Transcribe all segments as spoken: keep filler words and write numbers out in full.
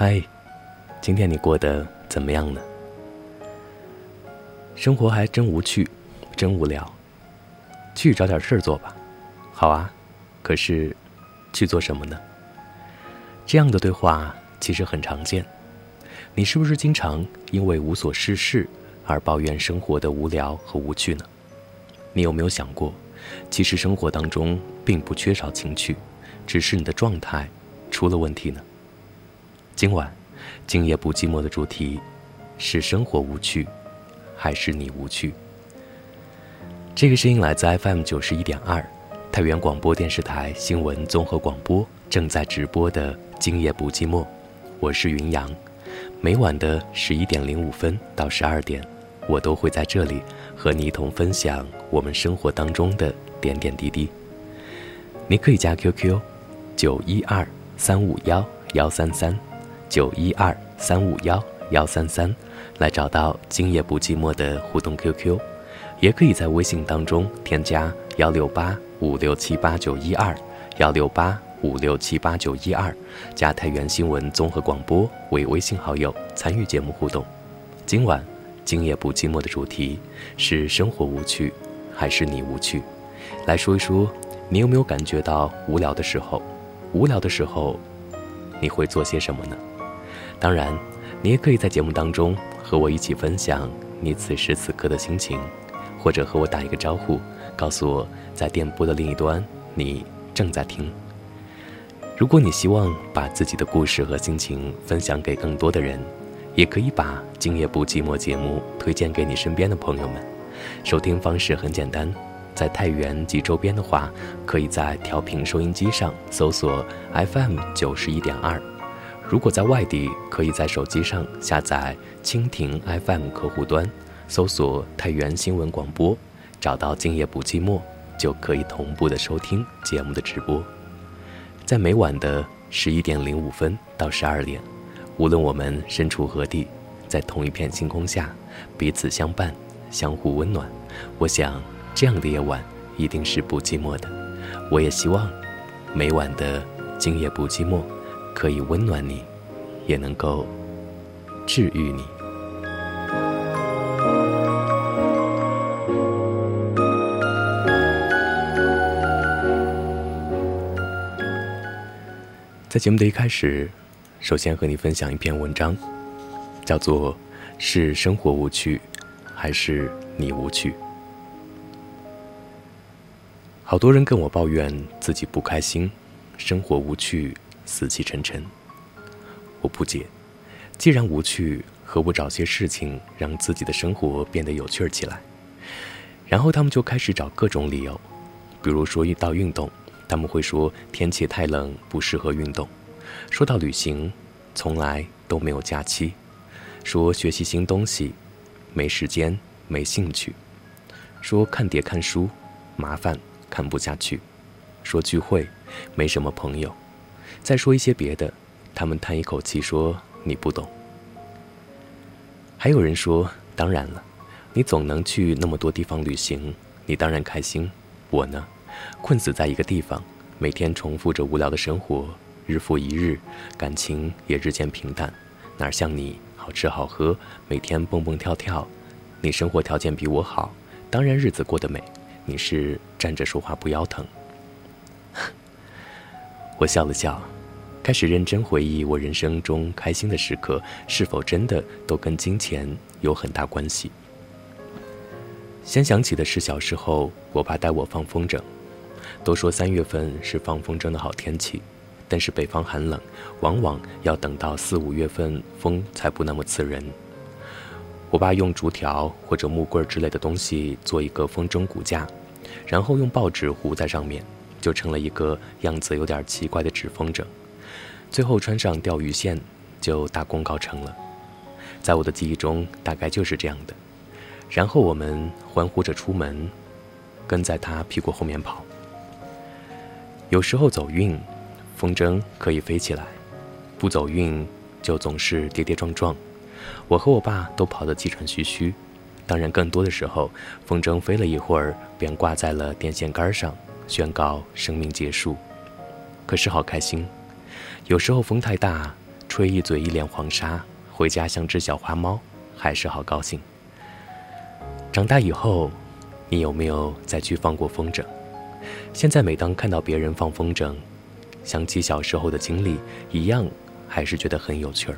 嗨，今天你过得怎么样呢？生活还真无趣，真无聊，去找点事儿做吧。好啊，可是去做什么呢？这样的对话其实很常见。你是不是经常因为无所事事而抱怨生活的无聊和无趣呢？你有没有想过，其实生活当中并不缺少情趣，只是你的状态出了问题呢？今晚今夜不寂寞的主题是生活无趣还是你无趣？这个声音来自 F M 九十一点二太原广播电视台新闻综合广播正在直播的今夜不寂寞，我是云阳。每晚的十一点零五分到十二点，我都会在这里和你一同分享我们生活当中的点点滴滴。你可以加 Q Q 九一二三五幺幺三三九一二三五幺幺三三来找到今夜不寂寞的互动 Q Q， 也可以在微信当中添加幺六八五六七八九一二幺六八五六七八九一二，加太原新闻综合广播为微信好友，参与节目互动。今晚今夜不寂寞的主题是生活无趣还是你无趣？来说一说，你有没有感觉到无聊的时候？无聊的时候，你会做些什么呢？当然，你也可以在节目当中和我一起分享你此时此刻的心情，或者和我打一个招呼，告诉我在电波的另一端你正在听。如果你希望把自己的故事和心情分享给更多的人，也可以把今夜不寂寞节目推荐给你身边的朋友们。收听方式很简单，在太原及周边的话，可以在调频收音机上搜索 F M 九十一点二。如果在外地，可以在手机上下载蜻蜓 F M 客户端，搜索太原新闻广播，找到今夜不寂寞，就可以同步的收听节目的直播。在每晚的十一点零五分到十二点，无论我们身处何地，在同一片星空下，彼此相伴，相互温暖，我想这样的夜晚一定是不寂寞的。我也希望每晚的今夜不寂寞可以温暖你，也能够治愈你。在节目的一开始，首先和你分享一篇文章，叫做是生活无趣还是你无趣？好多人跟我抱怨自己不开心，生活无趣，死气沉沉。我不解，既然无趣，何不找些事情让自己的生活变得有趣起来？然后他们就开始找各种理由，比如说到运动，他们会说天气太冷不适合运动；说到旅行，从来都没有假期；说学习新东西，没时间没兴趣；说看碟看书，麻烦看不下去；说聚会，没什么朋友；再说一些别的，他们叹一口气说你不懂。还有人说，当然了，你总能去那么多地方旅行，你当然开心。我呢，困死在一个地方，每天重复着无聊的生活，日复一日，感情也日渐平淡，哪像你好吃好喝，每天蹦蹦跳跳。你生活条件比我好，当然日子过得美，你是站着说话不腰疼。我笑了笑，开始认真回忆我人生中开心的时刻是否真的都跟金钱有很大关系。先想起的是小时候我爸带我放风筝，都说三月份是放风筝的好天气，但是北方寒冷，往往要等到四五月份风才不那么刺人。我爸用竹条或者木棍之类的东西做一个风筝骨架，然后用报纸糊在上面，就成了一个样子有点奇怪的纸风筝。最后穿上钓鱼线，就大功告成了。在我的记忆中，大概就是这样的。然后我们欢呼着出门，跟在他屁股后面跑。有时候走运，风筝可以飞起来；不走运，就总是跌跌撞撞。我和我爸都跑得气喘吁吁，当然更多的时候，风筝飞了一会儿，便挂在了电线杆上，宣告生命结束。可是好开心，有时候风太大， 吹一嘴一脸黄沙，回家像只小花猫，还是好高兴。长大以后，你有没有再去放过风筝？现在每当看到别人放风筝，想起小时候的经历，一样还是觉得很有趣儿。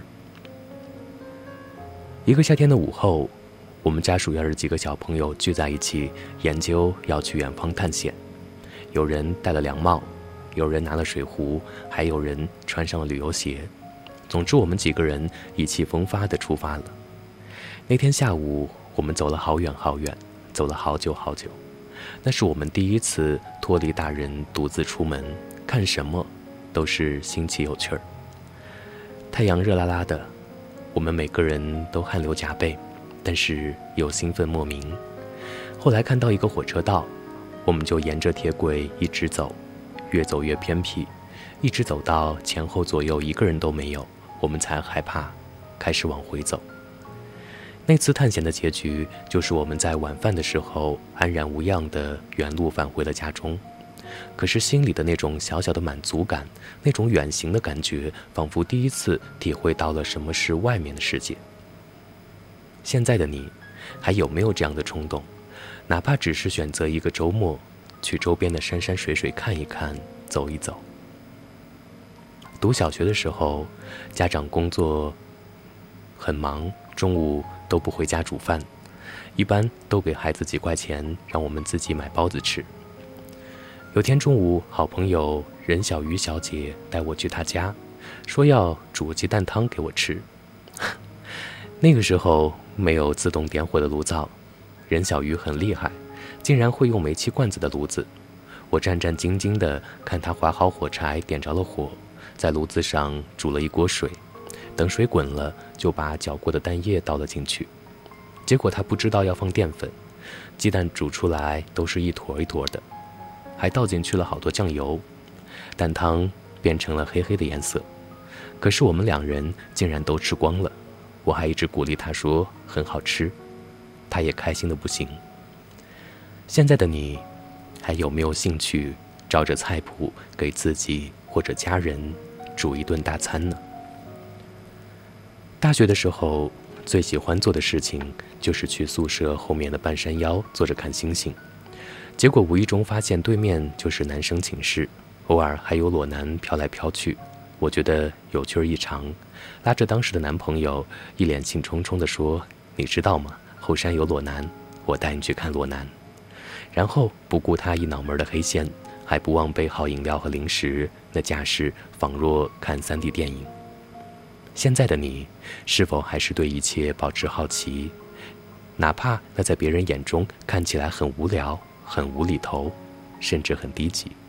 一个夏天的午后，我们家属院的几个小朋友聚在一起，研究要去远方探险。有人戴了凉帽，有人拿了水壶，还有人穿上了旅游鞋。总之，我们几个人意气风发地出发了。那天下午，我们走了好远好远，走了好久好久。那是我们第一次脱离大人，独自出门，看什么都是新奇有趣儿。太阳热辣辣的，我们每个人都汗流浃背，但是又兴奋莫名。后来看到一个火车道，我们就沿着铁轨一直走，越走越偏僻，一直走到前后左右一个人都没有，我们才害怕，开始往回走。那次探险的结局就是我们在晚饭的时候安然无恙地原路返回了家中。可是心里的那种小小的满足感，那种远行的感觉，仿佛第一次体会到了什么是外面的世界。现在的你还有没有这样的冲动？哪怕只是选择一个周末，去周边的山山水水看一看，走一走。读小学的时候，家长工作很忙，中午都不回家煮饭，一般都给孩子几块钱，让我们自己买包子吃。有天中午，好朋友任小鱼小姐带我去她家，说要煮鸡蛋汤给我吃。那个时候没有自动点火的炉灶，任小鱼很厉害，竟然会用煤气罐子的炉子。我战战兢兢地看她划好火柴，点着了火，在炉子上煮了一锅水，等水滚了，就把搅过的蛋液倒了进去。结果她不知道要放淀粉，鸡蛋煮出来都是一坨一坨的，还倒进去了好多酱油，蛋汤变成了黑黑的颜色。可是我们两人竟然都吃光了，我还一直鼓励她说很好吃，她也开心的不行。现在的你还有没有兴趣照着菜谱给自己或者家人煮一顿大餐呢？大学的时候最喜欢做的事情就是去宿舍后面的半山腰坐着看星星，结果无意中发现对面就是男生寝室，偶尔还有裸男飘来飘去，我觉得有趣异常，拉着当时的男朋友一脸兴冲冲地说，你知道吗，后山有裸男，我带你去看裸男。然后不顾他一脑门的黑线，还不忘备好饮料和零食，那架势仿若看 三 D 电影。现在的你是否还是对一切保持好奇，哪怕那在别人眼中看起来很无聊，很无厘头，甚至很低级。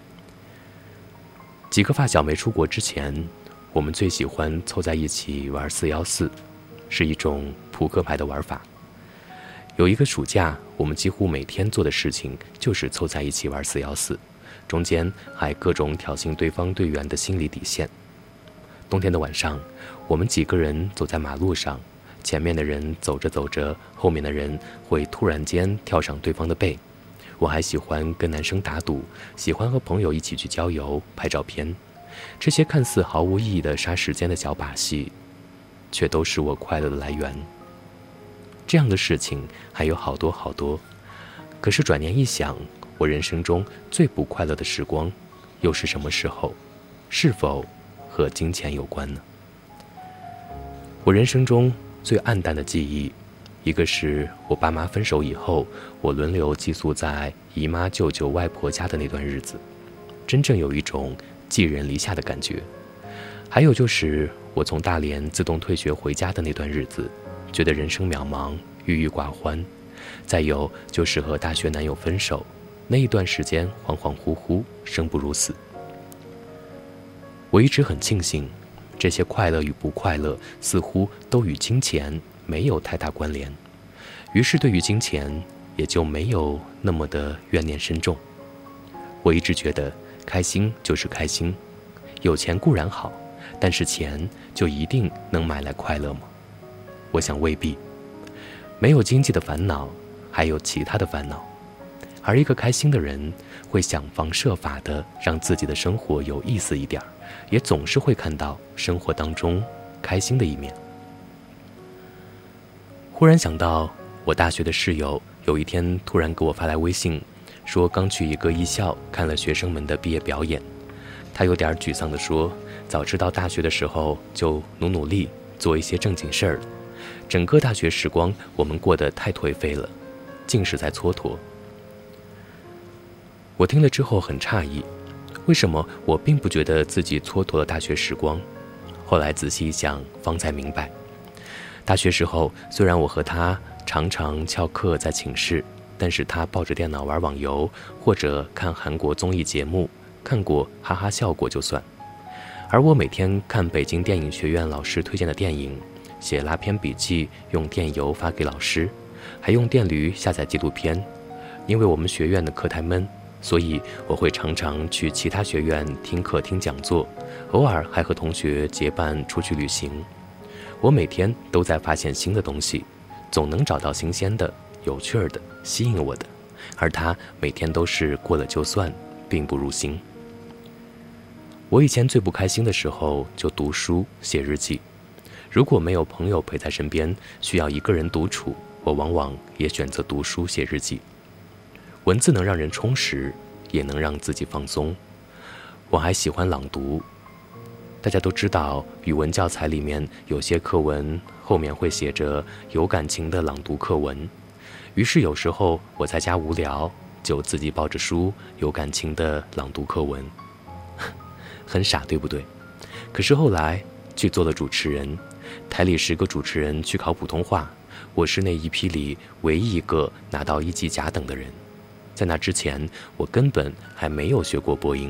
几个发小没出国之前，我们最喜欢凑在一起玩四一四，是一种扑克牌的玩法。有一个暑假，我们几乎每天做的事情就是凑在一起玩四一四，中间还各种挑衅对方队员的心理底线。冬天的晚上，我们几个人走在马路上，前面的人走着走着，后面的人会突然间跳上对方的背。我还喜欢跟男生打赌，喜欢和朋友一起去郊游拍照片，这些看似毫无意义的杀时间的小把戏，却都是我快乐的来源。这样的事情还有好多好多，可是转念一想，我人生中最不快乐的时光又是什么时候？是否和金钱有关呢？我人生中最暗淡的记忆，一个是我爸妈分手以后，我轮流寄宿在姨妈、舅舅、外婆家的那段日子，真正有一种寄人篱下的感觉。还有就是我从大连自动退学回家的那段日子，觉得人生渺茫，郁郁寡欢。再有就是和大学男友分手，那一段时间恍恍惚惚，生不如死。我一直很庆幸，这些快乐与不快乐似乎都与金钱没有太大关联，于是对于金钱也就没有那么的怨念深重。我一直觉得开心就是开心，有钱固然好，但是钱就一定能买来快乐吗？我想未必。没有经济的烦恼，还有其他的烦恼， 而一个开心的人会想方设法的让自己的生活有意思一点，也总是会看到生活当中开心的一面。忽然想到，我大学的室友有一天突然给我发来微信，说刚去一个艺校看了学生们的毕业表演。他有点沮丧地说，早知道大学的时候就努努力做一些正经事儿了，整个大学时光我们过得太颓废了，尽是在蹉跎。我听了之后很诧异，为什么我并不觉得自己蹉跎了大学时光？后来仔细一想，方才明白，大学时候虽然我和他常常翘课在寝室，但是他抱着电脑玩网游或者看韩国综艺节目，看过哈哈笑过就算。而我每天看北京电影学院老师推荐的电影，写拉片笔记，用电邮发给老师，还用电驴下载纪录片。因为我们学院的课太闷，所以我会常常去其他学院听课听讲座，偶尔还和同学结伴出去旅行。我每天都在发现新的东西，总能找到新鲜的、有趣的、吸引我的，而他每天都是过了就算，并不入心。我以前最不开心的时候就读书写日记，如果没有朋友陪在身边，需要一个人独处，我往往也选择读书写日记。文字能让人充实，也能让自己放松。我还喜欢朗读，大家都知道语文教材里面有些课文后面会写着有感情的朗读课文，于是有时候我在家无聊，就自己抱着书有感情的朗读课文。很傻对不对？可是后来去做了主持人，台里十个主持人去考普通话，我是那一批里唯一一个拿到一级甲等的人。在那之前，我根本还没有学过播音。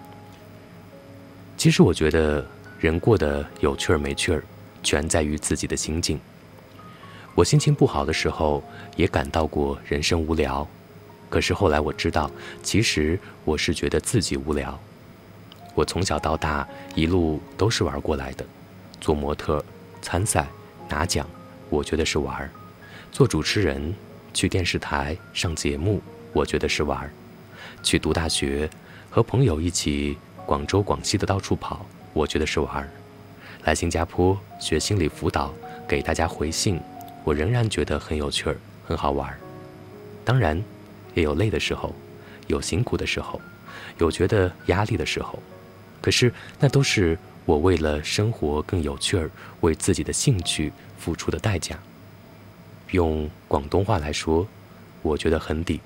其实我觉得人过得有趣儿没趣儿，全在于自己的心境。我心情不好的时候，也感到过人生无聊，可是后来我知道，其实我是觉得自己无聊。我从小到大一路都是玩过来的，做模特、参赛、拿奖，我觉得是玩；做主持人、去电视台上节目，我觉得是玩；去读大学，和朋友一起广州、广西的到处跑，我觉得是玩；来新加坡学心理辅导，给大家回信，我仍然觉得很有趣儿，很好玩。当然，也有累的时候，有辛苦的时候，有觉得压力的时候。可是那都是我为了生活更有趣儿，为自己的兴趣付出的代价。用广东话来说，我觉得很抵。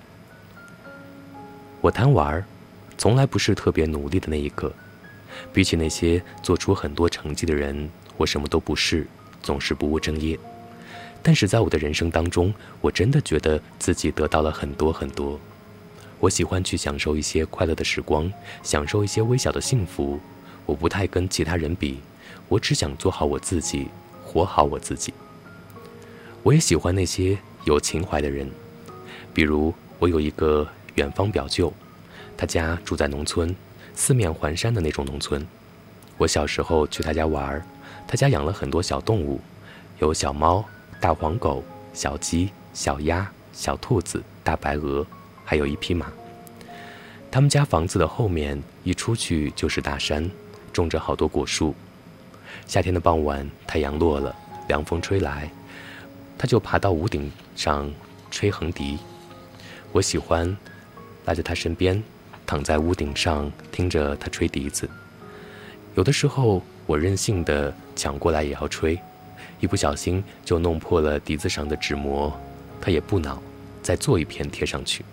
我贪玩，从来不是特别努力的那一个。比起那些做出很多成绩的人，我什么都不是，总是不务正业。但是在我的人生当中，我真的觉得自己得到了很多很多。我喜欢去享受一些快乐的时光，享受一些微小的幸福。我不太跟其他人比，我只想做好我自己，活好我自己。我也喜欢那些有情怀的人，比如我有一个远方表舅，他家住在农村，四面环山的那种农村。我小时候去他家玩，他家养了很多小动物，有小猫、大黄狗、小鸡、小鸭、小兔子、大白鹅，还有一匹马。他们家房子的后面一出去就是大山，种着好多果树。夏天的傍晚，太阳落了，凉风吹来，他就爬到屋顶上吹横笛。我喜欢拉着他身边，躺在屋顶上听着他吹笛子。有的时候我任性的抢过来也要吹，一不小心就弄破了笛子上的纸膜，他也不恼，再做一片贴上去。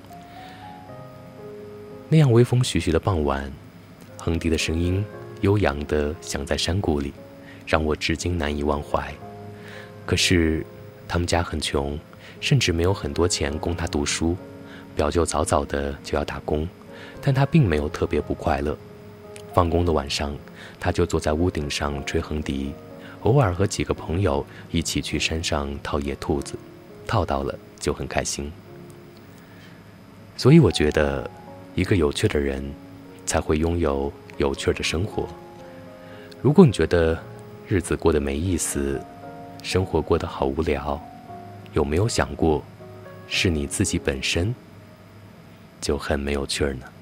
那样微风徐徐的傍晚，横笛的声音悠扬地响在山谷里，让我至今难以忘怀。可是他们家很穷，甚至没有很多钱供他读书，表舅早早的就要打工，但他并没有特别不快乐。放工的晚上，他就坐在屋顶上吹横笛，偶尔和几个朋友一起去山上套野兔子，套到了就很开心。所以我觉得一个有趣的人才会拥有有趣的生活。如果你觉得日子过得没意思，生活过得好无聊，有没有想过是你自己本身就很没有趣儿呢。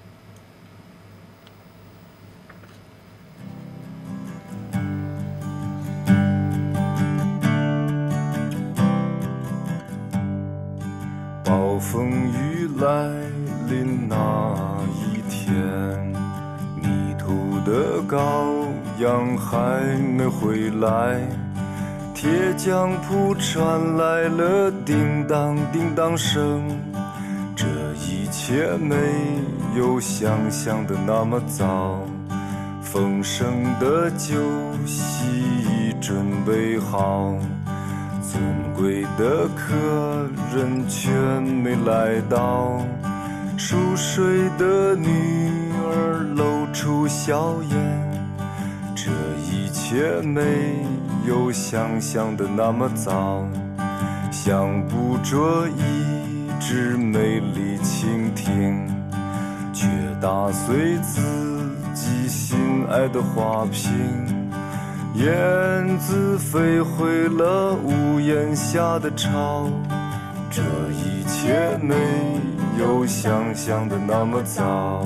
暴风雨来临那一天，迷途的羔羊还没回来，铁匠铺传来了叮当叮当声，这一切没有想象的那么糟，丰盛的酒席已准备好，尊贵的客人全没来到，熟睡的女儿露出笑颜，这一切没有想象的那么糟，想捕捉一只美丽蜻蜓，却打碎自己心爱的花瓶，燕子飞回了屋檐下的巢，这一切没有想象的那么糟。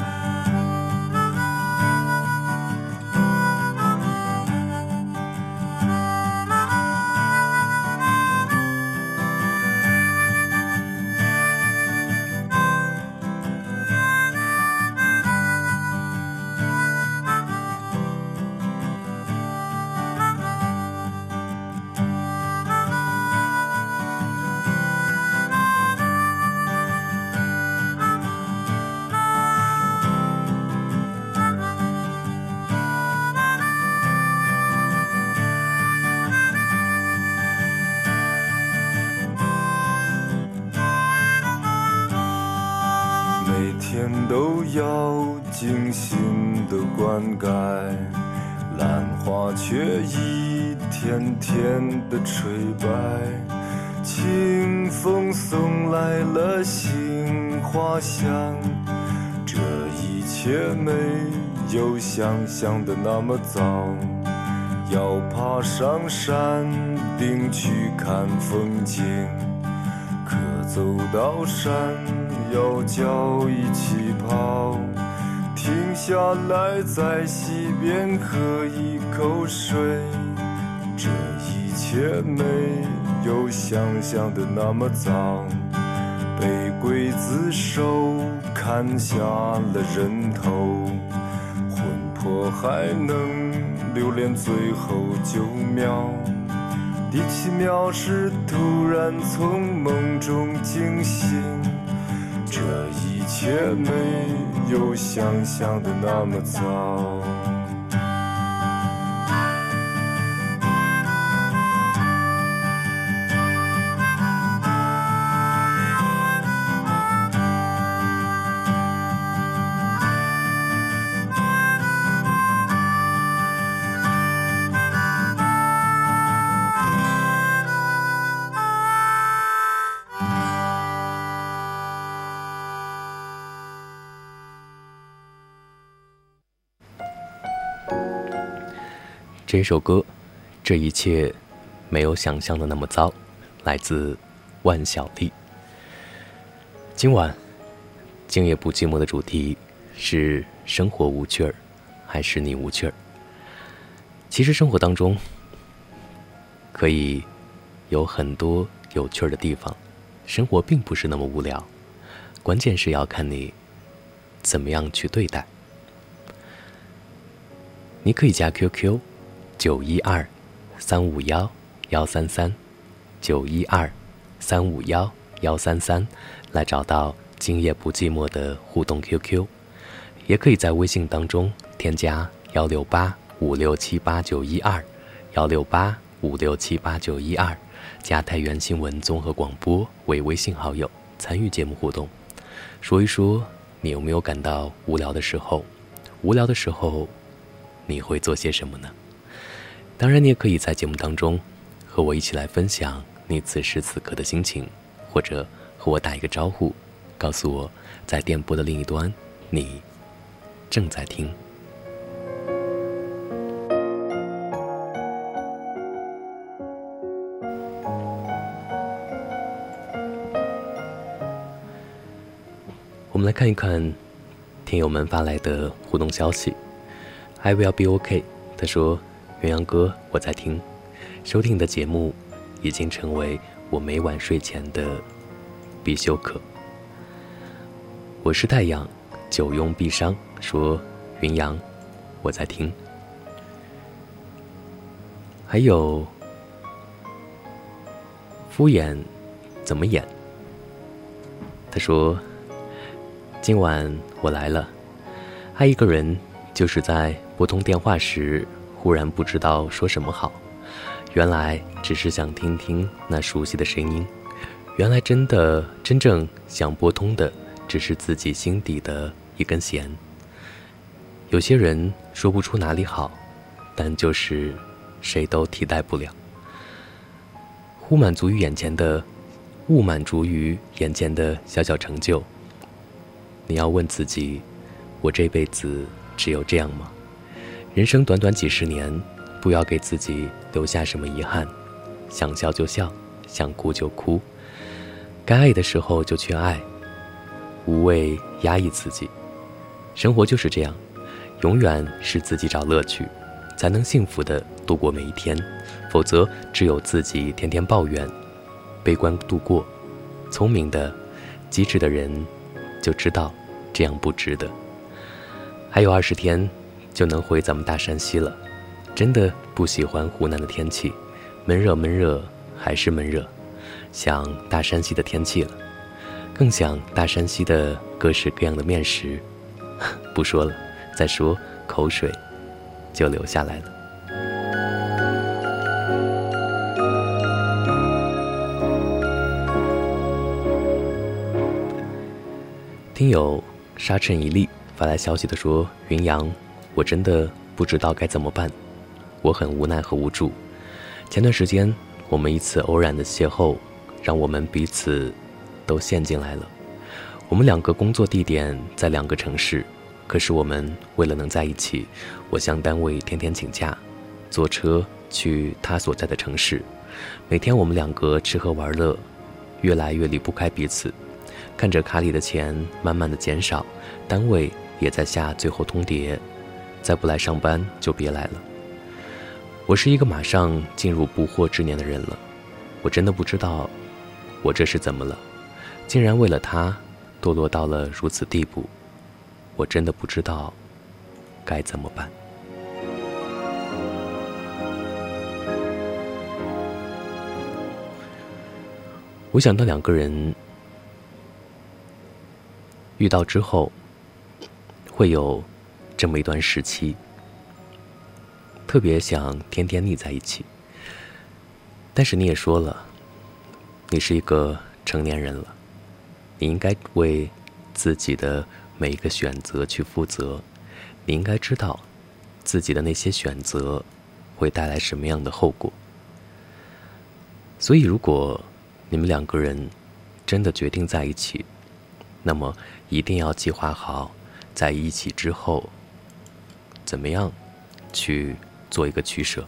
每天都要精心的灌溉，兰花却一天天的垂败，清风送来了杏花香，这一切没有想象的那么糟，要爬上山顶去看风景，可走到山要脚一起跑，停下来在溪边喝一口水，这一切没有想象的那么糟，被刽子手砍下了人头，魂魄还能留恋最后九秒，第七秒是突然从梦中惊醒，这一切没有想象的那么糟。 这首歌，这一切没有想象的那么糟，来自万晓利。今晚今夜不寂寞的主题是生活无趣儿，还是你无趣儿？其实生活当中可以有很多有趣儿的地方，生活并不是那么无聊，关键是要看你怎么样去对待。你可以加 Q Q九一二三五幺幺三三九一二三五幺幺三三来找到今夜不寂寞的互动 Q Q， 也可以在微信当中添加幺六八五六七八九一二幺六八五六七八九一二，加太原新闻综合广播为微信好友，参与节目互动，说一说你有没有感到无聊的时候，无聊的时候你会做些什么呢？当然你也可以在节目当中和我一起来分享你此时此刻的心情，或者和我打一个招呼，告诉我在电波的另一端你正在听。 我们来看一看听友们发来的互动消息。 I will be okay， 他说鸳鸯哥我在听，收听的节目已经成为我每晚睡前的必修课。我是太阳，久拥碧伤，说云阳我在听。还有敷衍怎么演，他说今晚我来了，爱一个人就是在拨通电话时忽然不知道说什么好，原来只是想听听那熟悉的声音，原来真的真正想拨通的只是自己心底的一根弦。有些人说不出哪里好，但就是谁都替代不了。忽满足于眼前的勿满足于眼前的小小成就，你要问自己，我这辈子只有这样吗？人生短短几十年，不要给自己留下什么遗憾，想笑就笑，想哭就哭，该爱的时候就去爱，无谓压抑自己。生活就是这样，永远是自己找乐趣，才能幸福地度过每一天，否则只有自己天天抱怨，悲观度过。聪明的机智的人就知道这样不值得。还有二十天就能回咱们大山西了，真的不喜欢湖南的天气，闷热闷热还是闷热，想大山西的天气了，更想大山西的各式各样的面食。不说了，再说口水就流下来了。听友沙尘一粒发来消息的说，云阳，我真的不知道该怎么办，我很无奈和无助。前段时间我们一次偶然的邂逅，让我们彼此都陷进来了。我们两个工作地点在两个城市，可是我们为了能在一起，我向单位天天请假，坐车去他所在的城市，每天我们两个吃喝玩乐，越来越离不开彼此。看着卡里的钱慢慢的减少，单位也在下最后通牒，再不来上班就别来了。我是一个马上进入不惑之年的人了，我真的不知道我这是怎么了，竟然为了他堕落到了如此地步，我真的不知道该怎么办。我想到两个人遇到之后会有这么一段时期，特别想天天腻在一起，但是你也说了，你是一个成年人了，你应该为自己的每一个选择去负责，你应该知道自己的那些选择会带来什么样的后果。所以如果你们两个人真的决定在一起，那么一定要计划好在一起之后怎么样去做一个取舍。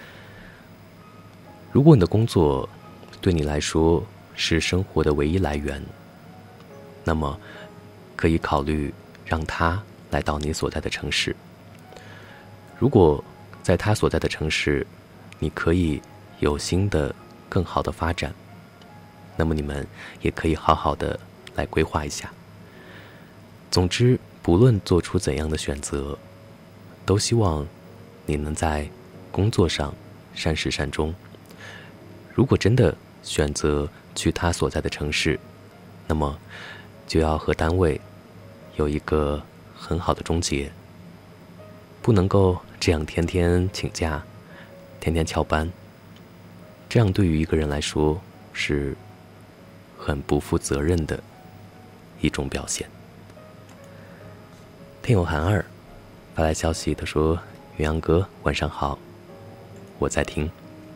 如果你的工作对你来说是生活的唯一来源，那么可以考虑让他来到你所在的城市。如果在他所在的城市你可以有新的更好的发展，那么你们也可以好好的来规划一下。总之，不论做出怎样的选择，都希望你能在工作上善始善终。如果真的选择去他所在的城市，那么就要和单位有一个很好的终结，不能够这样天天请假，天天翘班，这样对于一个人来说是很不负责任的一种表现。听友韩二发来消息，他说，云阳哥晚上好，我在听。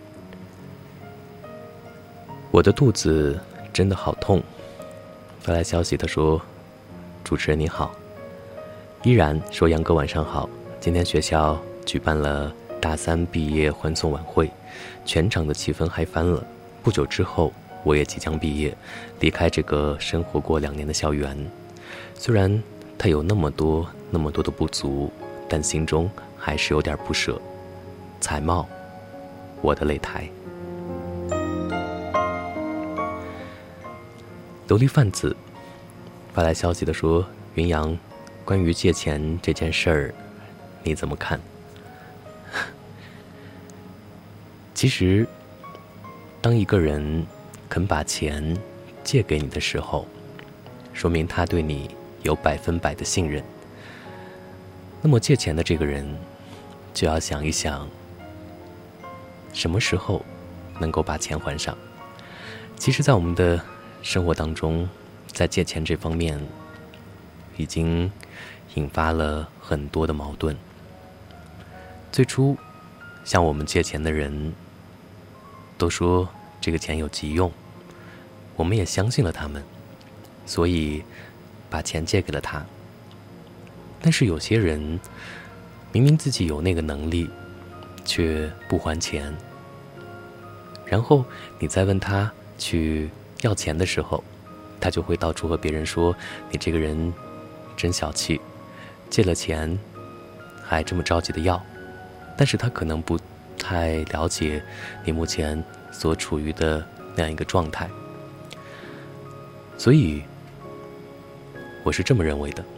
我的肚子真的好痛。发来消息，他说，主持人你好。依然说，阳哥晚上好，今天学校举办了大三毕业欢送晚会，全场的气氛嗨翻了。不久之后我也即将毕业，离开这个生活过两年的校园。 虽然他有那么多那么多的不足，但心中还是有点不舍。才貌，我的擂台。琉璃贩子发来消息的说，云阳，关于借钱这件事儿你怎么看？其实当一个人肯把钱借给你的时候，说明他对你有百分百的信任。那么借钱的这个人就要想一想，什么时候能够把钱还上。其实在我们的生活当中，在借钱这方面已经引发了很多的矛盾。最初向我们借钱的人都说这个钱有急用，我们也相信了他们，所以把钱借给了他。但是有些人明明自己有那个能力，却不还钱，然后你再问他去要钱的时候，他就会到处和别人说，你这个人真小气，借了钱还这么着急的要。但是他可能不太了解你目前所处于的那样一个状态。所以我是这么认为的，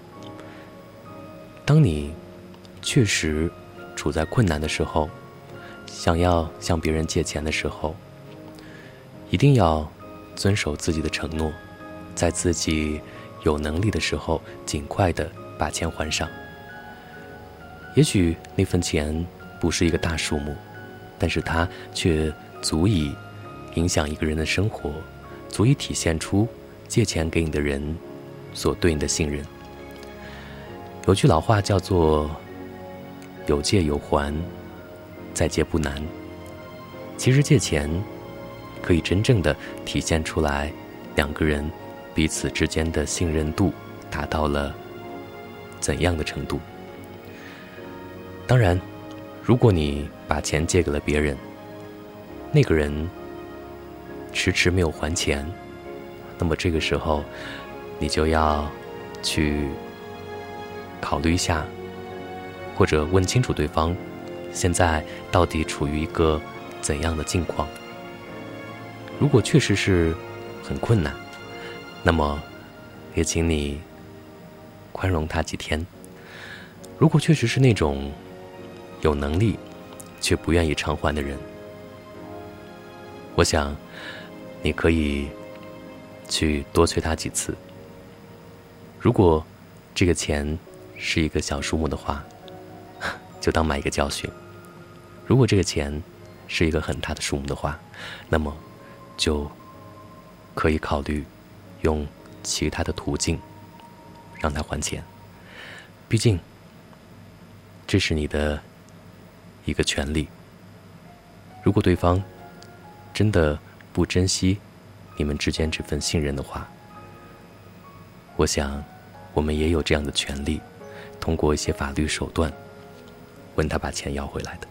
当你确实处在困难的时候，想要向别人借钱的时候，一定要遵守自己的承诺，在自己有能力的时候尽快的把钱还上。也许那份钱不是一个大数目，但是它却足以影响一个人的生活，足以体现出借钱给你的人所对你的信任。有句老话叫做有借有还，再借不难。其实借钱可以真正的体现出来两个人彼此之间的信任度达到了怎样的程度。当然，如果你把钱借给了别人，那个人迟迟没有还钱，那么这个时候你就要去考虑一下，或者问清楚对方现在到底处于一个怎样的境况。如果确实是很困难，那么也请你宽容他几天。如果确实是那种有能力却不愿意偿还的人，我想你可以去多催他几次。如果这个钱是一个小数目的话，就当买一个教训。如果这个钱是一个很大的数目的话，那么就可以考虑用其他的途径让他还钱。毕竟这是你的一个权利。如果对方真的不珍惜你们之间这份信任的话，我想我们也有这样的权利，通过一些法律手段问他把钱要回来的。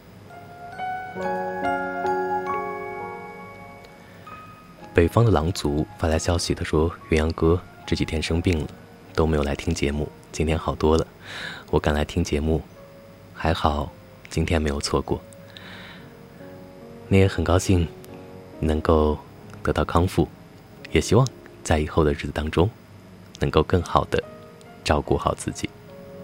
北方的狼族发来消息，他说元阳哥这几天生病了，都没有来听节目，今天好多了，我赶来听节目，还好今天没有错过。你也很高兴能够得到康复，也希望在以后的日子当中能够更好的照顾好自己。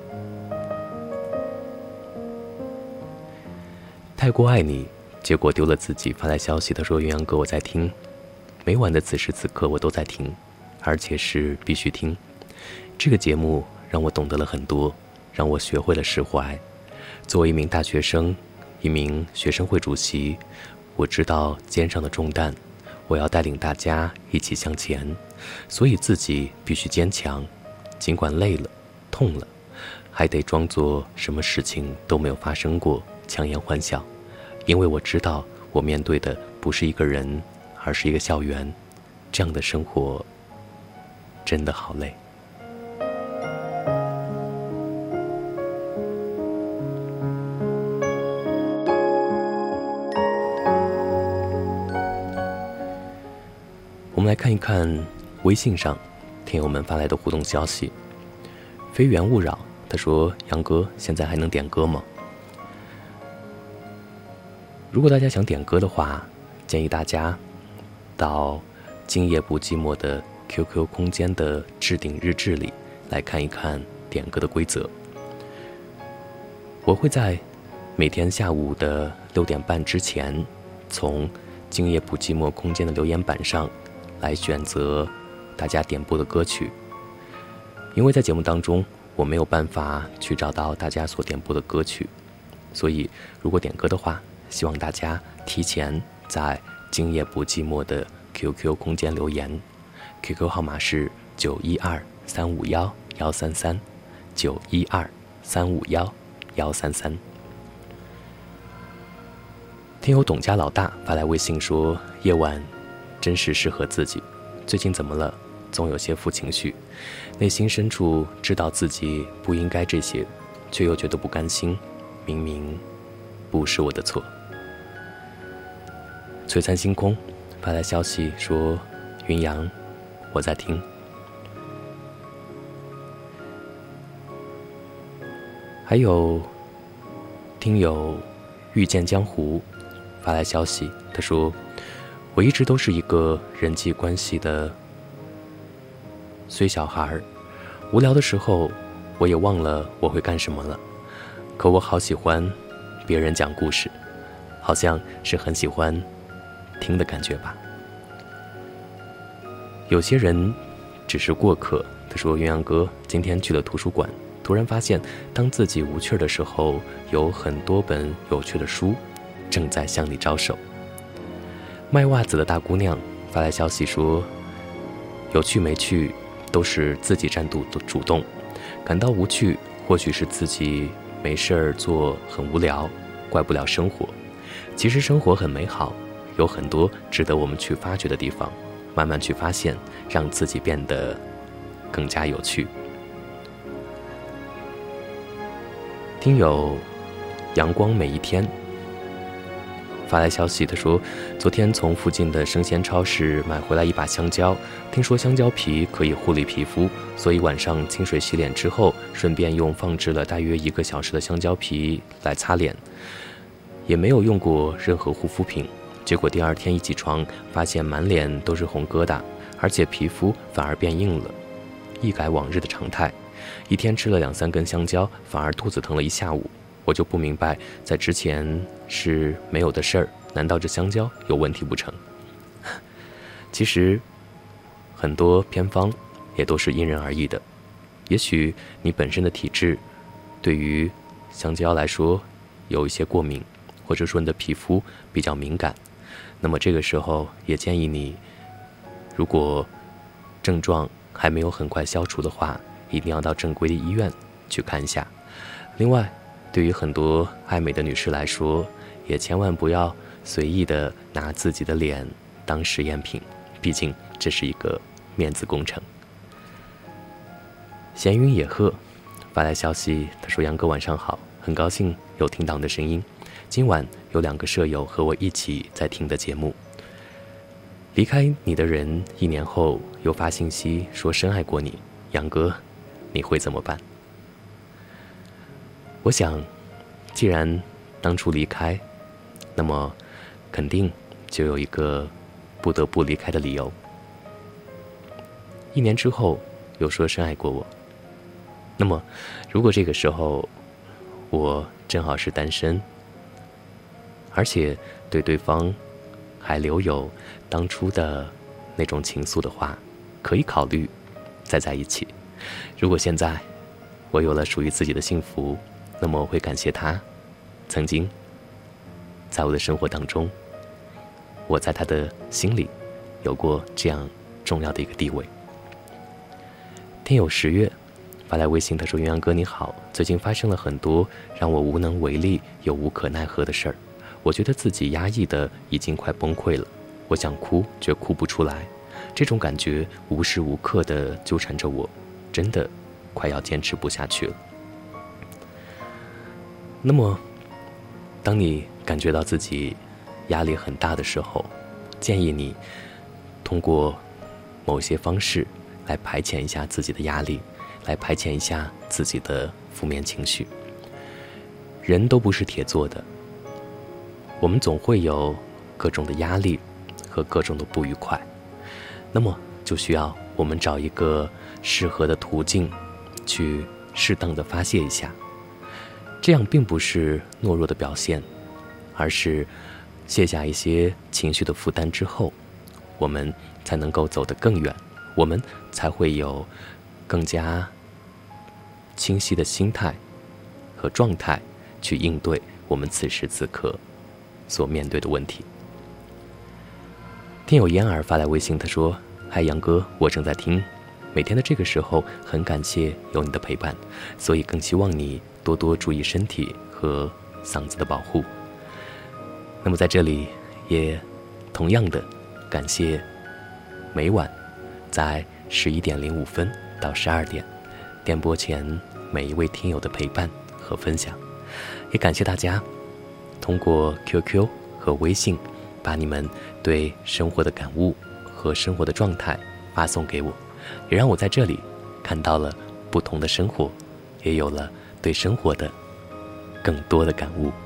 太过爱你，结果丢了自己发来消息，他说元阳哥我在听，每晚的此时此刻我都在听，而且是必须听。这个节目让我懂得了很多，让我学会了释怀。作为一名大学生，一名学生会主席，我知道肩上的重担，我要带领大家一起向前，所以自己必须坚强，尽管累了痛了，还得装作什么事情都没有发生过，强颜欢笑。因为我知道我面对的不是一个人，而是一个校园，这样的生活真的好累。我们来看一看微信上听友们发来的互动消息。非缘勿扰，他说：杨哥，现在还能点歌吗？如果大家想点歌的话，建议大家到今夜不寂寞的 Q Q 空间的置顶日志里来看一看点歌的规则。我会在每天下午的六点半之前，从今夜不寂寞空间的留言板上来选择大家点播的歌曲。因为在节目当中我没有办法去找到大家所点播的歌曲，所以如果点歌的话，希望大家提前在今夜不寂寞的 Q Q 空间留言， Q Q 号码是九一二三五幺幺三三，九一二三五幺幺三三。听友董家老大发来微信说：夜晚真是适合自己，最近怎么了？总有些负情绪，内心深处知道自己不应该这些，却又觉得不甘心，明明不是我的错。璀璨星空发来消息说：云阳，我在听。还有听友遇见江湖发来消息，他说：我一直都是一个人际关系的衰小孩，无聊的时候我也忘了我会干什么了，可我好喜欢别人讲故事，好像是很喜欢听的感觉吧。有些人只是过客，他说：鸳鸯哥，今天去了图书馆，突然发现当自己无趣的时候，有很多本有趣的书正在向你招手。卖袜子的大姑娘发来消息说：有趣没趣都是自己占主主动，感到无趣或许是自己没事儿做很无聊，怪不了生活。其实生活很美好，有很多值得我们去发掘的地方，慢慢去发现，让自己变得更加有趣。听友阳光每一天发来消息，他说：昨天从附近的生鲜超市买回来一把香蕉，听说香蕉皮可以护理皮肤，所以晚上清水洗脸之后，顺便用放置了大约一个小时的香蕉皮来擦脸，也没有用过任何护肤品。结果第二天一起床，发现满脸都是红疙瘩，而且皮肤反而变硬了，一改往日的常态。一天吃了两三根香蕉，反而肚子疼了一下午。我就不明白，在之前是没有的事儿，难道这香蕉有问题不成？其实很多偏方也都是因人而异的，也许你本身的体质对于香蕉来说有一些过敏，或者说你的皮肤比较敏感，那么这个时候也建议你，如果症状还没有很快消除的话，一定要到正规的医院去看一下。另外，对于很多爱美的女士来说，也千万不要随意的拿自己的脸当实验品，毕竟这是一个面子工程。闲云野鹤发来消息，他说：杨哥晚上好，很高兴有听到你的声音，今晚有两个舍友和我一起在听的节目。离开你的人一年后又发信息说深爱过你，杨哥你会怎么办？我想既然当初离开，那么肯定就有一个不得不离开的理由。一年之后又说深爱过我，那么如果这个时候我正好是单身，而且对对方还留有当初的那种情愫的话，可以考虑再在一起。如果现在我有了属于自己的幸福，那么我会感谢他曾经在我的生活当中，我在他的心里有过这样重要的一个地位。天有十月发来微信，他说：云阳哥你好，最近发生了很多让我无能为力又无可奈何的事儿，我觉得自己压抑的已经快崩溃了，我想哭却哭不出来，这种感觉无时无刻的纠缠着我，真的快要坚持不下去了。那么当你感觉到自己压力很大的时候，建议你通过某些方式来排遣一下自己的压力，来排遣一下自己的负面情绪。人都不是铁做的，我们总会有各种的压力和各种的不愉快，那么就需要我们找一个适合的途径去适当的发泄一下。这样并不是懦弱的表现，而是卸下一些情绪的负担之后，我们才能够走得更远，我们才会有更加清晰的心态和状态去应对我们此时此刻所面对的问题。听友嫣儿发来微信，他说：嗨杨哥，我正在听，每天的这个时候很感谢有你的陪伴，所以更希望你多多注意身体和嗓子的保护。那么在这里也同样的感谢每晚在十一点零五分到十二点电波前每一位听友的陪伴和分享，也感谢大家通过 Q Q 和微信把你们对生活的感悟和生活的状态发送给我，也让我在这里看到了不同的生活，也有了对生活的更多的感悟。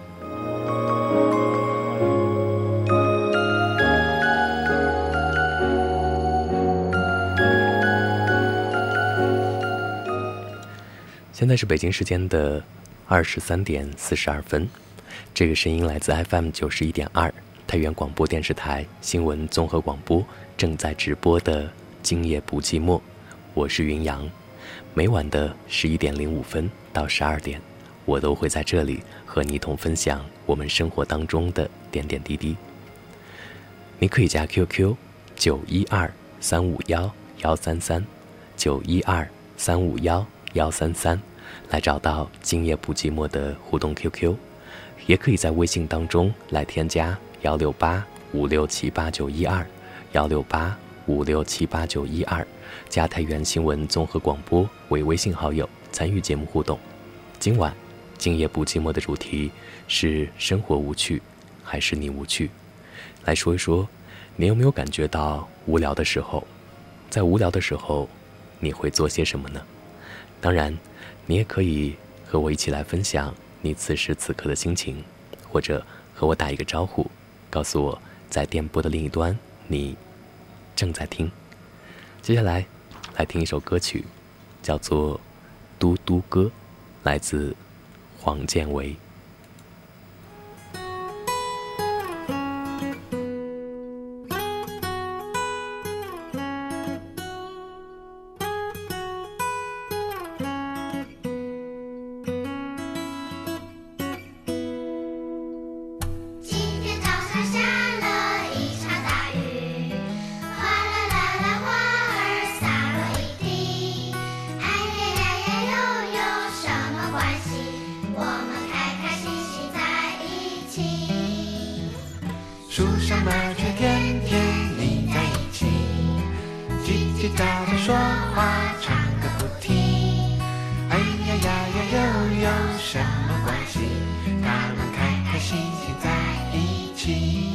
现在是北京时间的二十三点四十二分，这个声音来自 F M 九十一点二太原广播电视台新闻综合广播正在直播的今夜不寂寞，我是云阳。每晚的十一点零五分到十二点，我都会在这里和你一同分享我们生活当中的点点滴滴。你可以加 Q Q 九一二三五幺幺三三九一二三五幺幺三三来找到今夜不寂寞的互动 Q Q， 也可以在微信当中来添加幺六八五六七八九一二幺六八五六七八九一二，加太原新闻综合广播为微信好友，参与节目互动。今晚今夜不寂寞的主题是生活无趣还是你无趣？来说一说，你有没有感觉到无聊的时候？在无聊的时候，你会做些什么呢？当然，你也可以和我一起来分享你此时此刻的心情，或者和我打一个招呼，告诉我在电波的另一端你正在听。接下来来听一首歌曲，叫做《嘟嘟歌》，来自黄建为。 树上麻雀天天腻在一起，叽叽喳喳说话，唱个不停。哎呀呀呀，又有什么关系？他们开开心心在一起。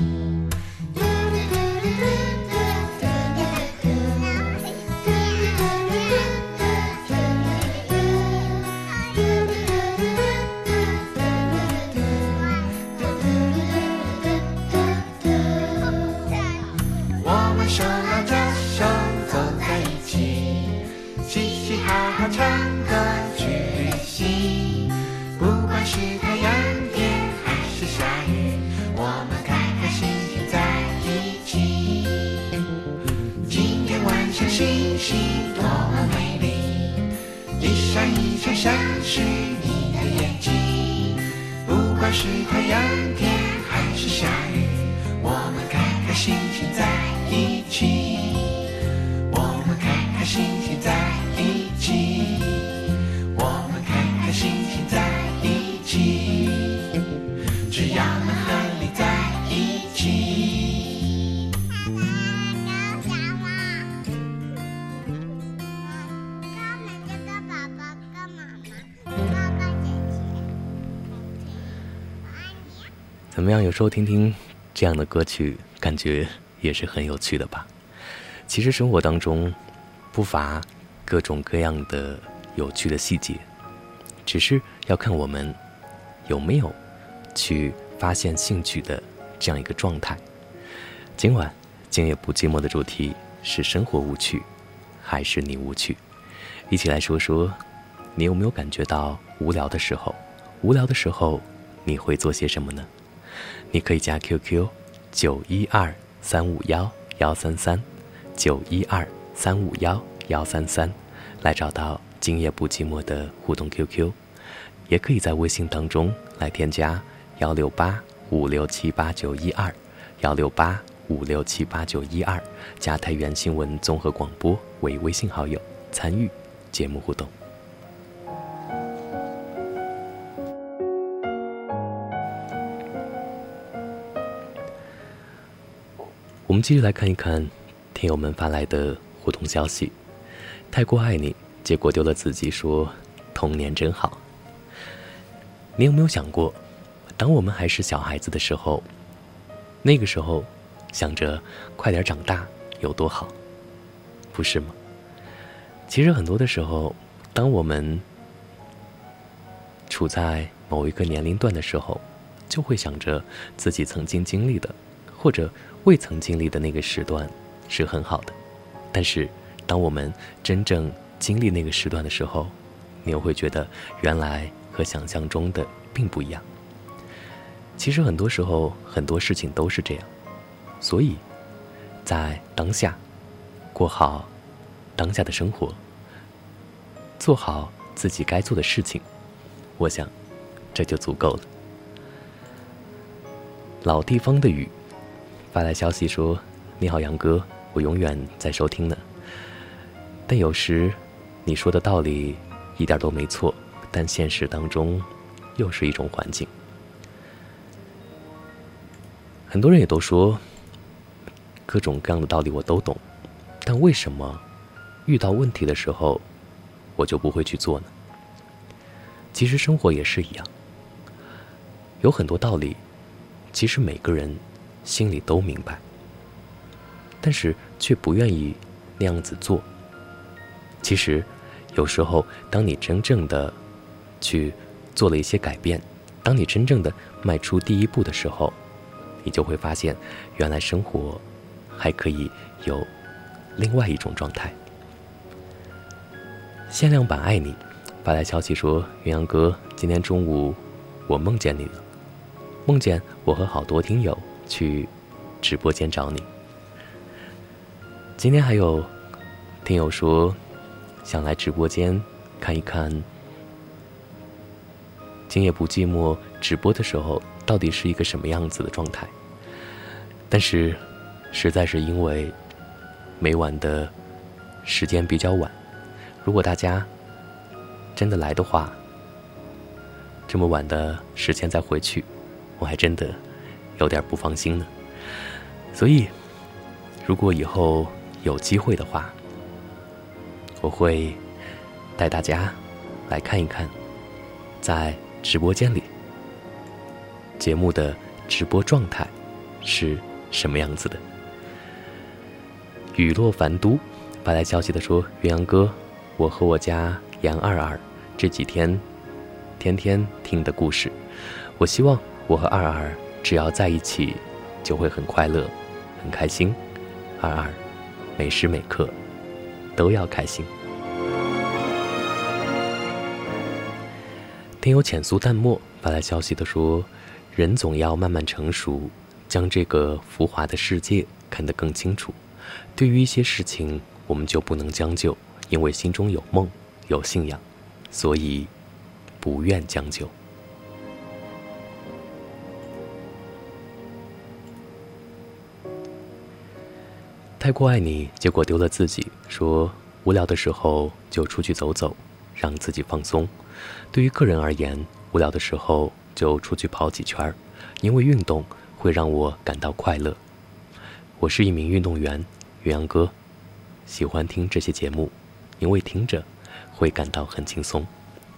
手拉着手走在一起，嘻嘻哈哈唱歌去旅行。不管是太阳天还是下雨，我们开开心心在一起。今天晚上星星多么美丽，一闪一闪像是你的眼睛。不管是太阳天还是下雨，我们开开心心在一起，我们开开心心在一起，我们开开心心在一起，只要能和你在一起。 怎么样？有时候听听这样的歌曲，感觉也是很有趣的吧。其实生活当中不乏各种各样的有趣的细节，只是要看我们有没有去发现兴趣的这样一个状态。今晚今夜不寂寞的主题是生活无趣还是你无趣，一起来说说你有没有感觉到无聊的时候，无聊的时候你会做些什么呢？你可以加 Q Q 九一二三五幺幺三三九一二三五幺幺三三来找到今夜不寂寞的互动 Q Q， 也可以在微信当中来添加幺六八五六七八九一二幺六八五六七八九一二，加太原新闻综合广播为微信好友，参与节目互动。我们继续来看一看听友们发来的互动消息。太过爱你，结果丢了自己，说童年真好。你有没有想过，当我们还是小孩子的时候，那个时候想着快点长大有多好，不是吗？其实很多的时候，当我们处在某一个年龄段的时候，就会想着自己曾经经历的或者未曾经历的那个时段是很好的，但是当我们真正经历那个时段的时候，你又会觉得原来和想象中的并不一样。其实很多时候很多事情都是这样，所以在当下过好当下的生活，做好自己该做的事情，我想这就足够了。老地方的雨发来消息说，你好杨哥，我永远在收听呢，但有时你说的道理一点都没错，但现实当中又是一种环境。很多人也都说各种各样的道理我都懂，但为什么遇到问题的时候我就不会去做呢？其实生活也是一样，有很多道理其实每个人心里都明白，但是却不愿意那样子做。其实有时候当你真正的去做了一些改变，当你真正的迈出第一步的时候，你就会发现原来生活还可以有另外一种状态。限量版爱你发来消息说，云阳哥，今天中午我梦见你了，梦见我和好多听友去直播间找你。今天还有听友说想来直播间看一看今夜不寂寞直播的时候到底是一个什么样子的状态，但是实在是因为每晚的时间比较晚，如果大家真的来的话，这么晚的时间再回去，我还真的有点不放心呢。所以如果以后有机会的话，我会带大家来看一看在直播间里节目的直播状态是什么样子的。雨落繁都发来消息的说，岳阳哥，我和我家杨二二这几天天天听的故事，我希望我和二二只要在一起就会很快乐很开心，二二每时每刻都要开心。听友浅苏淡漠发来消息的说，人总要慢慢成熟，将这个浮华的世界看得更清楚，对于一些事情我们就不能将就，因为心中有梦有信仰，所以不愿将就。太过爱你，结果丢了自己，说无聊的时候就出去走走，让自己放松。对于个人而言，无聊的时候就出去跑几圈，因为运动会让我感到快乐。我是一名运动员，岳阳哥，喜欢听这些节目，因为听着会感到很轻松。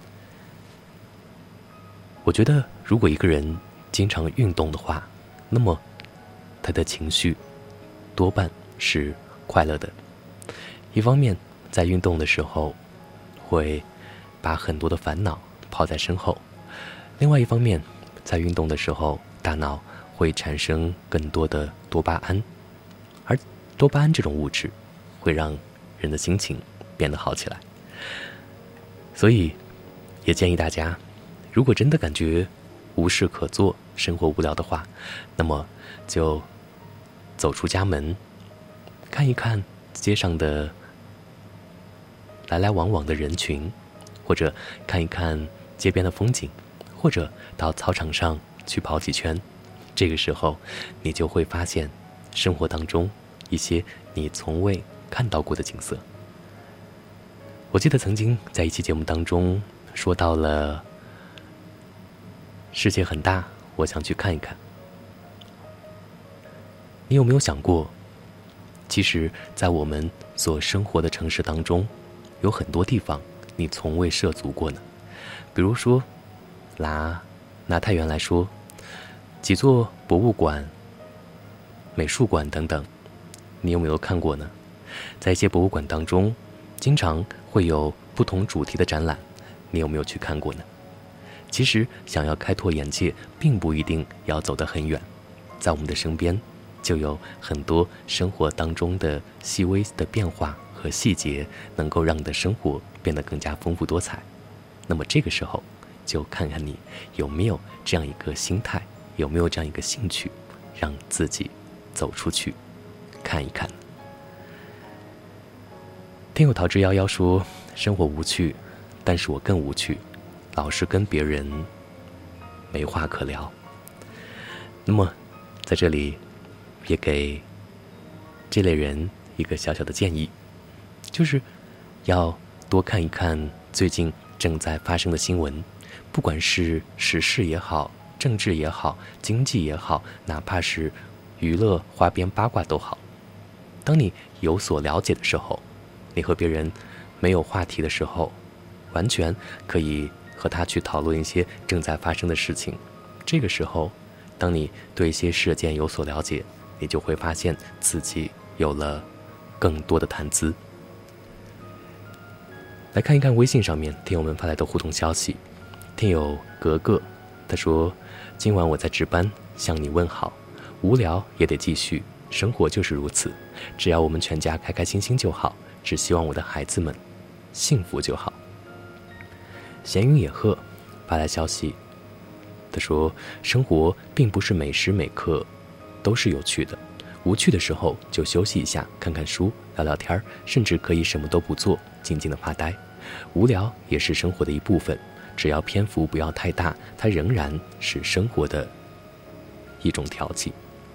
我觉得如果一个人经常运动的话，那么他的情绪多半是快乐的。一方面在运动的时候会把很多的烦恼抛在身后，另外一方面，在运动的时候大脑会产生更多的多巴胺，而多巴胺这种物质会让人的心情变得好起来。所以也建议大家，如果真的感觉无事可做，生活无聊的话，那么就走出家门，看一看街上的来来往往的人群，或者看一看街边的风景，或者到操场上去跑几圈。这个时候你就会发现生活当中一些你从未看到过的景色。我记得曾经在一期节目当中说到了世界很大，我想去看一看。你有没有想过，其实在我们所生活的城市当中，有很多地方你从未涉足过呢？比如说拿拿太原来说，几座博物馆、美术馆等等，你有没有看过呢？在一些博物馆当中，经常会有不同主题的展览，你有没有去看过呢？其实想要开拓眼界，并不一定要走得很远，在我们的身边就有很多生活当中的细微的变化和细节，能够让你的生活变得更加丰富多彩。那么这个时候就看看你有没有这样一个心态，有没有这样一个兴趣，让自己走出去看一看。听友桃之夭夭说，生活无趣，但是我更无趣，老是跟别人没话可聊。那么在这里也给这类人一个小小的建议，就是要多看一看最近正在发生的新闻，不管是时事也好，政治也好，经济也好，哪怕是娱乐花边八卦都好。当你有所了解的时候，你和别人没有话题的时候，完全可以和他去讨论一些正在发生的事情。这个时候，当你对一些事件有所了解，你就会发现自己有了更多的谈资。来看一看微信上面听友们发来的互动消息。听友格格他说，今晚我在值班，向你问好，无聊也得继续，生活就是如此，只要我们全家开开心心就好，只希望我的孩子们幸福就好。闲云野鹤发来消息，他说，生活并不是每时每刻都是有趣的，无趣的时候就休息一下，看看书，聊聊天，甚至可以什么都不做，静静的发呆。无聊也是生活的一部分，只要篇幅不要太大，它仍然是生活的一种调剂。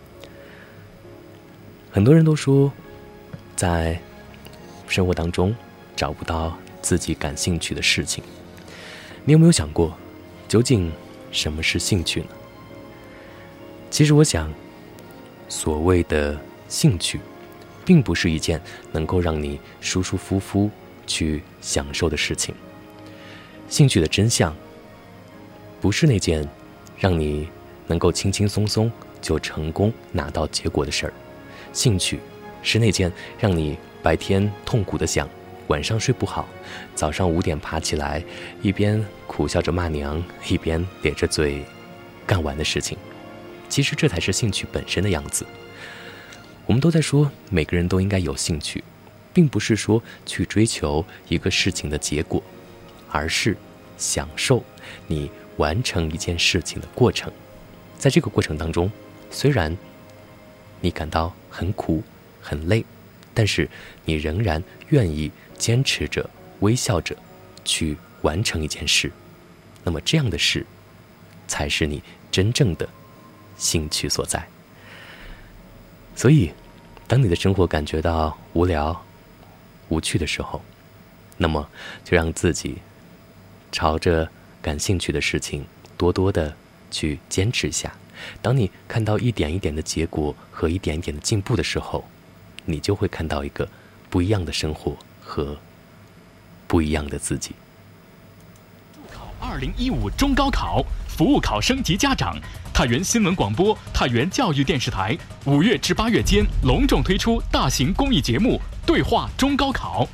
很多人都说，在生活当中找不到自己感兴趣的事情。你有没有想过，究竟什么是兴趣呢？其实我想，所谓的兴趣，并不是一件能够让你舒舒服服去享受的事情。兴趣的真相，不是那件让你能够轻轻松松就成功拿到结果的事儿。兴趣是那件让你白天痛苦的想，晚上睡不好，早上五点爬起来，一边苦笑着骂娘，一边咧着嘴干完的事情。其实这才是兴趣本身的样子。我们都在说每个人都应该有兴趣，并不是说去追求一个事情的结果，而是享受你完成一件事情的过程。在这个过程当中，虽然你感到很苦很累，但是你仍然愿意坚持着微笑着去完成一件事，那么这样的事才是你真正的兴趣所在。所以当你的生活感觉到无聊无趣的时候，那么就让自己朝着感兴趣的事情多多的去坚持一下。当你看到一点一点的结果和一点一点的进步的时候，你就会看到一个不一样的生活和不一样的自己。 考二零一五中高考服务考生及家长，太原新闻广播、太原教育电视台五月至八月间隆重推出大型公益节目《对话中高考》，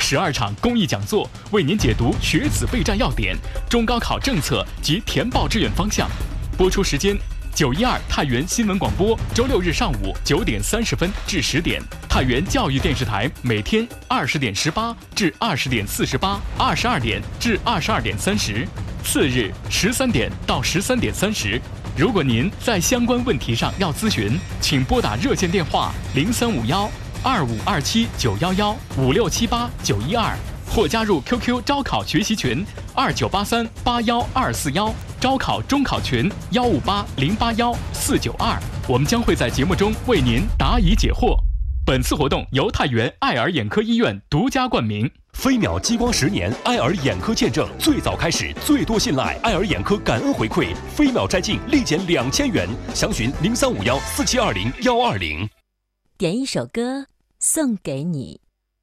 十二场公益讲座，为您解读学子备战要点、中高考政策及填报志愿方向。播出时间：九一二太原新闻广播，周六日上午九点三十分至十点；太原教育电视台每天二十点十八至二十点四十八，二十二点至二十二点三十。次日十三点到十三点三十。如果您在相关问题上要咨询，请拨打热线电话零三五幺二五二七九幺幺五六七八九一二，或加入 Q Q 招考学习群二九八三八幺二四幺，招考中考群幺五八零八幺四九二。我们将会在节目中为您答疑解惑。本次活动由太原爱尔眼科医院独家冠名。 飞秒激光十年，爱尔眼科见证，最早开始，最多信赖。爱尔眼科感恩回馈，飞秒摘镜立减两千元，详询零三五幺四七二零幺二零。 点一首歌送给你。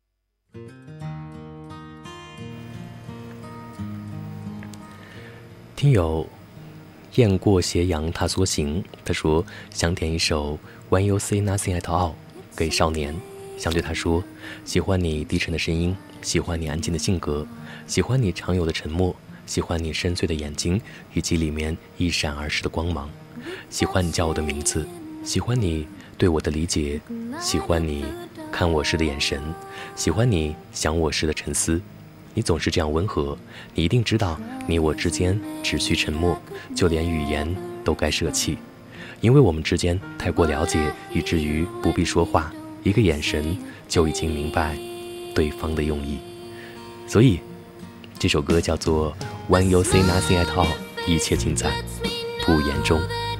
听友雁过斜阳他所行，他说想点一首 When You Say Nothing at All 给少年，想对他说，喜欢你低沉的声音，喜欢你安静的性格，喜欢你常有的沉默，喜欢你深邃的眼睛以及里面一闪而逝的光芒，喜欢你叫我的名字，喜欢你对我的理解，喜欢你看我时的眼神，喜欢你想我时的沉思。你总是这样温和，你一定知道你我之间只需沉默，就连语言都该舍弃，因为我们之间太过了解，以至于不必说话，一个眼神就已经明白对方的用意。所以这首歌叫做 When You Say Nothing at All， 一切尽在不言中。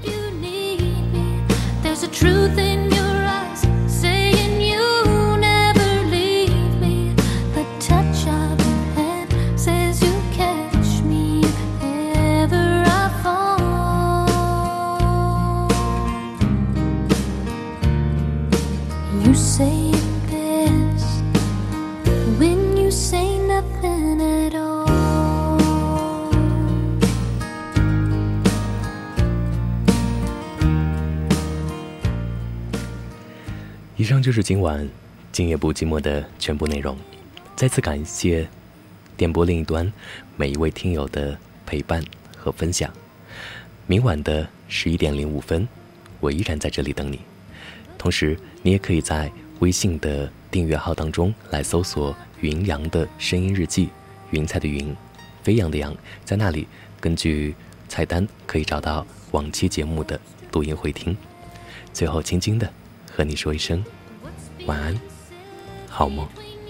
以上就是今晚今夜不寂寞的全部内容，再次感谢电波另一端每一位听友的陪伴和分享。明晚的十一点零五分，我依然在这里等你。同时你也可以在微信的订阅号当中来搜索云阳的声音日记，云彩的云，飞扬的扬，在那里根据菜单可以找到往期节目的录音回听。最后轻轻的和你说一声晚安，好梦。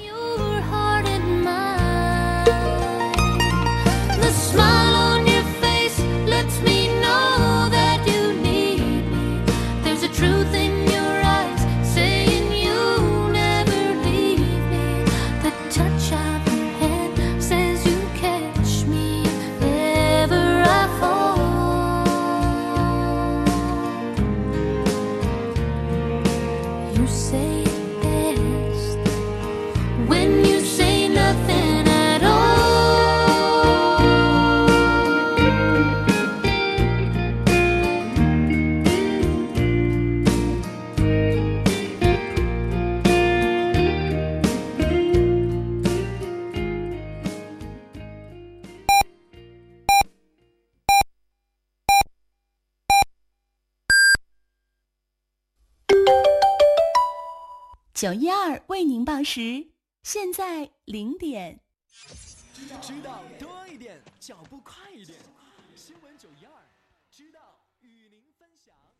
九一二为您报时，现在零点。 知道多一点，脚步快一点。新闻九一二，知道与您分享。